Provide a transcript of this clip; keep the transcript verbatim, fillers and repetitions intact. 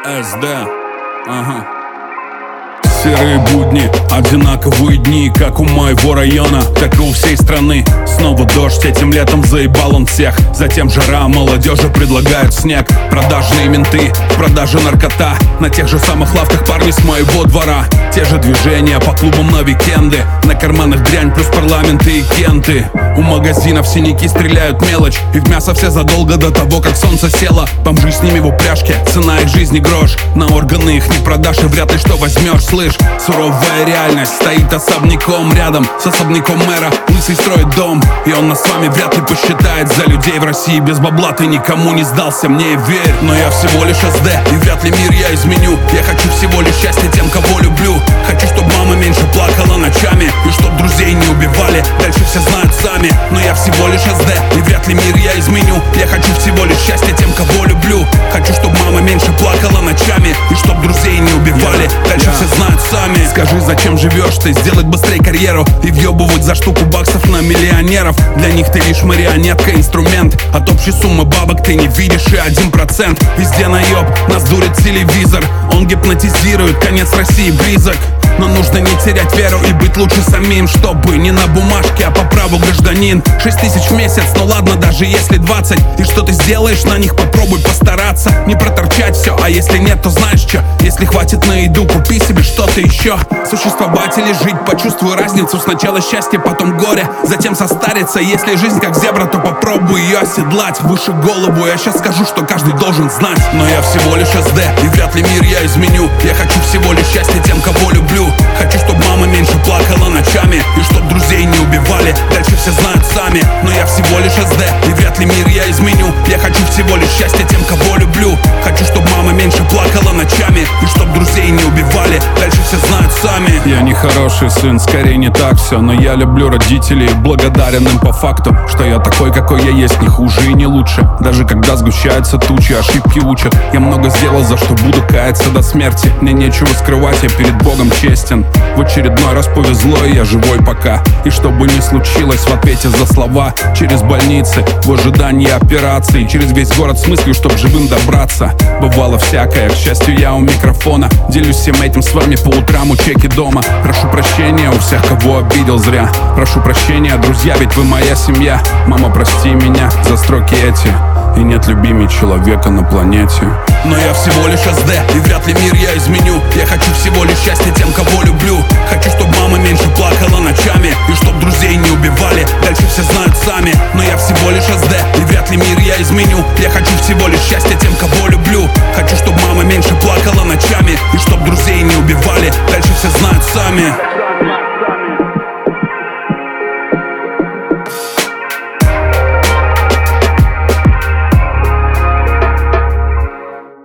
эс дэ, ага. Серые будни, одинаковые дни, как у моего района, так и у всей страны. Снова дождь, этим летом заебал он всех. Затем жара, молодежи предлагают снег. Продажные менты, в продаже наркота. На тех же самых лавках парни с моего двора. Те же движения по клубам на викенды. На карманах дрянь плюс парламенты и кенты. У магазинов синяки стреляют мелочь. И в мясо все задолго до того, как солнце село. Бомжи с ними в упряжке, цена их жизни грош. На органы их не продашь и вряд ли что возьмешь, слышь. Суровая реальность стоит особняком рядом с особняком мэра. Лысый строит дом, и он нас с вами вряд ли посчитает за людей в России. Без бабла ты никому не сдался, мне верь. Но я всего лишь эс дэ, и вряд ли мир я изменю. Я хочу всего лишь счастья тем, кого люблю. Хочу, чтоб мама меньше плакала ночами, и чтоб друзей не убивали, дальше все знают сами. Но я всего лишь эс дэ, и вряд ли мир я изменю. Я хочу всего лишь счастья тем, кого люблю. Хочу, чтоб мама меньше плакала ночами, и чтоб друзей не убивали, дальше все знают сами. Скажи, зачем живешь ты? Сделать быстрее карьеру и въебывать за штуку баксов на миллионеров. Для них ты лишь марионетка, инструмент. От общей суммы бабок ты не видишь и один процент. Везде наеб, нас дурит телевизор. Он гипнотизирует, конец России близок. Но нужно не терять веру и быть лучше самим, чтобы не на бумажке, а по праву гражданин. Шесть тысяч в месяц, ну ладно, даже если двадцать. И что ты сделаешь на них, попробуй постараться. Не проторчать все, а если нет, то знаешь что? Если хватит на еду, купи себе что-то еще. Существовать или жить, почувствуй разницу. Сначала счастье, потом горе, затем состариться. Если жизнь как зебра, то попробуй ее оседлать выше голову. Я сейчас скажу, что каждый должен знать. Но я всего лишь эс дэ, и вряд ли мир я изменю. Я хочу всего лишь счастья тем, кого люблю. Хочу, чтоб мама меньше плакала ночами, и чтоб друзей не убивали, дальше все знают сами. Но я всего лишь эс дэ, и вряд ли мир я изменю. Я хочу всего лишь счастья тем, кого люблю. Хочу, чтоб мама меньше плакала ночами, и чтоб друзей не убивали, дальше все знают сами. Я не хороший сын, скорее не так все. Но я люблю родителей, благодарен им по факту, что я такой, какой я есть, не хуже и не лучше. Даже когда сгущаются тучи, ошибки учат. Я много сделал, за что буду каяться до смерти. Мне нечего скрывать, я перед Богом честен. В очередной раз повезло, и я живой пока. И что бы ни случилось, в ответе за слова. Через больницы, в ожидании операции. Через весь город с мыслью, чтоб живым добраться. Бывало всякое, к счастью, я у микрофона. Делюсь всем этим с вами по утрам у чеки дома. Прошу прощения у всех, кого обидел зря. Прошу прощения, друзья, ведь вы моя семья. Мама, прости меня за строки эти. И нет любимей человека на планете. Но я всего лишь эс дэ, и вряд ли мир я изменю. Я хочу всего лишь счастья тем, кого люблю. Хочу, чтоб мама меньше плакала ночами, и чтоб друзей не убивали, дальше все знают сами. Но я всего лишь эс дэ, и вряд ли мир я изменю. Я хочу всего лишь счастья тем, кого люблю. Хочу, чтоб мама меньше плакала ночами, и чтоб друзей не убивали,